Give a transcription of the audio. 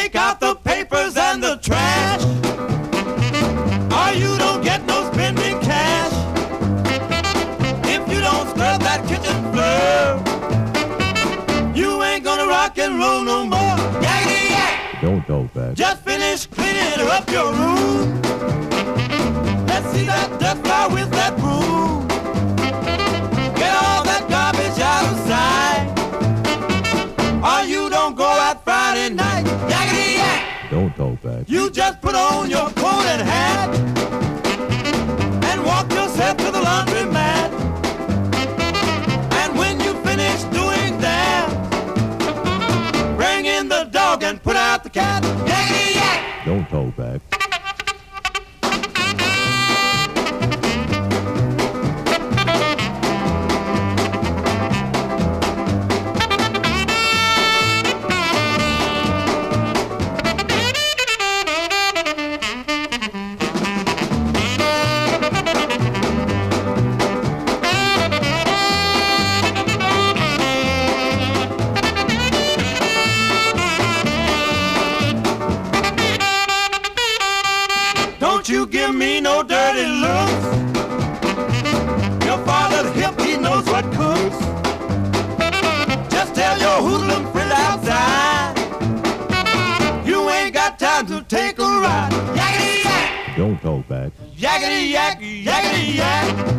take out the papers and the trash, or you don't get no spending cash. If you don't scrub that kitchen floor, you ain't gonna rock and roll no more. Yakety yak! Don't talk back. Just finish cleaning up your room. Let's see that dust fly with that broom. Get all that garbage out of sight, or you don't go out Friday night. Yakety yak! Don't talk back. You just put on your coat and hat and walk yourself to the laundromat. And when you finish doing that, bring in the dog and put out the cat. Yakety yak! Don't talk back. Don't you give me no dirty looks. Your father's hip, he knows what cooks. Just tell your hoodlum friend outside, you ain't got time to take a ride. Yakety yak! Don't talk back. Yakety yak, yakety yak.